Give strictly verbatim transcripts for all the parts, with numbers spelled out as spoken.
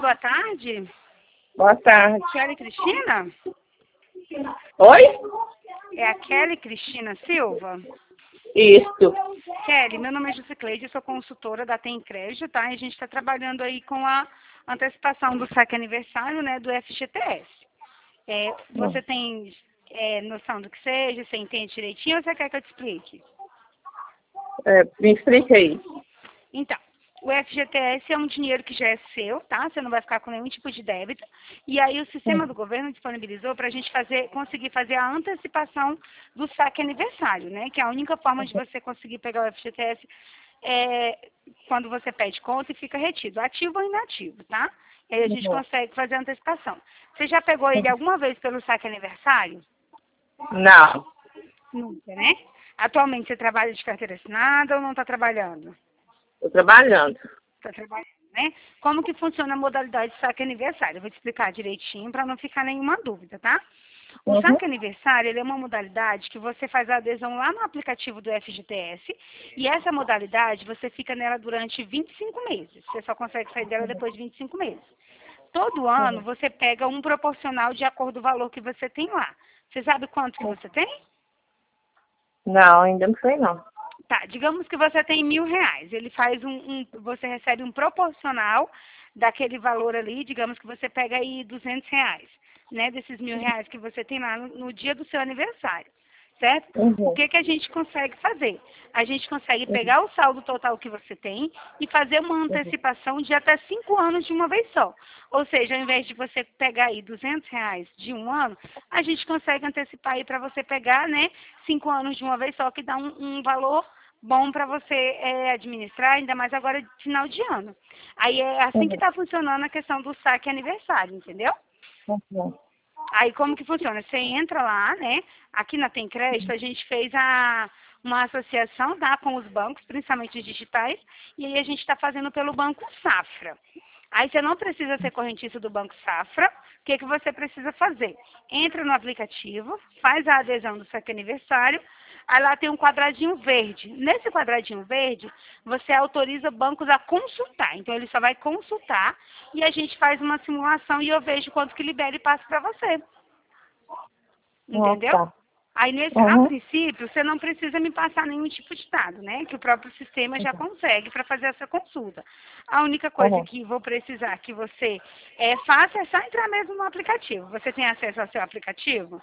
boa tarde. Boa tarde. Kelly Cristina? Oi? É a Kelly Cristina Silva? Isso. Kelly, meu nome é Jusicleide, eu sou consultora da Tem Crédito, tá? E a gente está trabalhando aí com a antecipação do saque aniversário, né, do F G T S. É, você tem é, noção do que seja? Você entende direitinho ou você quer que eu te explique? É, me explica aí. Então, o F G T S é um dinheiro que já é seu, tá? Você não vai ficar com nenhum tipo de débito. E aí o sistema do governo disponibilizou para a gente fazer, conseguir fazer a antecipação do saque aniversário, né? Que é a única forma de você conseguir pegar o F G T S é quando você pede conta e fica retido, ativo ou inativo, tá? E aí a gente Uhum. consegue fazer a antecipação. Você já pegou ele alguma vez pelo saque aniversário? Não. Nunca, né? Atualmente você trabalha de carteira assinada ou não está trabalhando? Estou trabalhando. Está trabalhando, né? Como que funciona a modalidade de saque aniversário? Eu vou te explicar direitinho para não ficar nenhuma dúvida, tá? O Uhum. saque aniversário, ele é uma modalidade que você faz a adesão lá no aplicativo do F G T S e essa modalidade você fica nela durante vinte e cinco meses. Você só consegue sair dela depois de vinte e cinco meses. Todo ano Uhum. você pega um proporcional de acordo com o valor que você tem lá. Você sabe quanto que você tem? Não, ainda não sei não. Tá, digamos que você tem mil reais. Ele faz um, um- você recebe um proporcional daquele valor ali, digamos que você pega aí duzentos reais, né? Desses mil reais que você tem lá no, no dia do seu aniversário, certo? O Uhum. que que a gente consegue fazer? A gente consegue Uhum. pegar o saldo total que você tem e fazer uma antecipação de até cinco anos de uma vez só. Ou seja, ao invés de você pegar aí duzentos reais de um ano, a gente consegue antecipar aí para você pegar, né, cinco anos de uma vez só, que dá um, um valor bom para você é, administrar, ainda mais agora de final de ano. Aí é assim que Uhum. está funcionando a questão do saque aniversário, entendeu? Uhum. Aí como que funciona? Você entra lá, né? Aqui na Tem Crédito a gente fez a, uma associação, tá, com os bancos, principalmente os digitais, e aí a gente está fazendo pelo Banco Safra. Aí você não precisa ser correntista do Banco Safra. O que, que você precisa fazer? Entra no aplicativo, faz a adesão do saque aniversário, aí lá tem um quadradinho verde. Nesse quadradinho verde, você autoriza bancos a consultar. Então ele só vai consultar e a gente faz uma simulação e eu vejo quanto que libera e passa para você. Ah, Entendeu? tá. Aí, nesse, a Uhum. princípio, você não precisa me passar nenhum tipo de dado, né? Que o próprio sistema já consegue para fazer essa consulta. A única coisa Uhum. que vou precisar que você é, faça é só entrar mesmo no aplicativo. Você tem acesso ao seu aplicativo?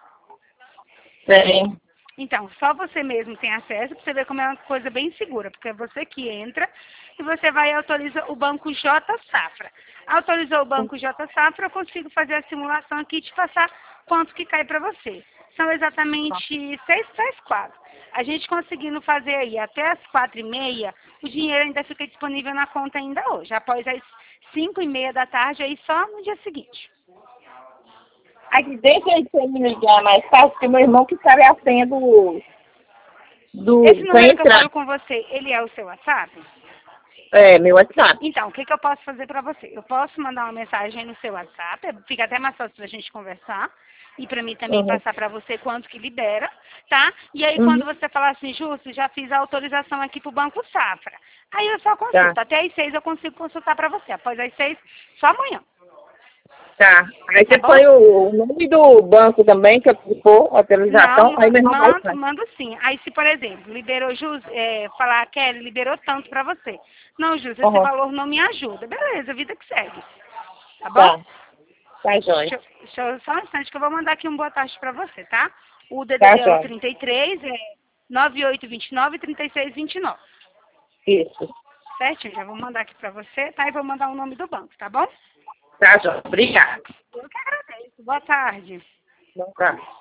Tem. Então, só você mesmo tem acesso para você ver como é uma coisa bem segura, porque é você que entra e você vai e autoriza o banco J Safra. Autorizou o banco J Safra, eu consigo fazer a simulação aqui e te passar quanto que cai para você. São exatamente seis para as quatro. A gente conseguindo fazer aí até as quatro e meia, o dinheiro ainda fica disponível na conta ainda hoje. Após as cinco e meia da tarde, aí só no dia seguinte. Aqui, deixa aí você me ligar mais fácil, porque meu irmão que sabe a senha do... Esse do... pra número que eu entrar. falo com você, ele é o seu WhatsApp? É, meu WhatsApp. Então, o que, que eu posso fazer para você? Eu posso mandar uma mensagem no seu WhatsApp, fica até mais fácil para a gente conversar, e para mim também Uhum. passar para você quanto que libera, tá? E aí, quando Uhum. você falar assim, Justo, já fiz a autorização aqui para o Banco Safra. Aí eu só Tá. consulto. Até às seis eu consigo consultar para você. Após as seis, só amanhã. Tá. Aí Tá você bom? põe o o nome do banco também, que eu for, Não, autorização, aí ma- meu irmão vai mando, fazer. mando sim. Aí se, por exemplo, liberou Jus, é, falar, Kelly, liberou tanto para você. Não, Jus, esse Uhum. valor não me ajuda. Beleza, vida que segue. Tá bom? Tá. Tá, jóia. Deixa, eu- deixa eu só um instante que eu vou mandar aqui um boa tarde para você, tá? O Tá, D D D é o jóia. trinta e três, é nove oito dois nove, três seis dois nove. Isso. Certinho? Já vou mandar aqui para você, tá? E vou mandar o nome do banco, tá bom? Tá, jóia. Obrigada. Eu que agradeço. Boa tarde. Não, tá.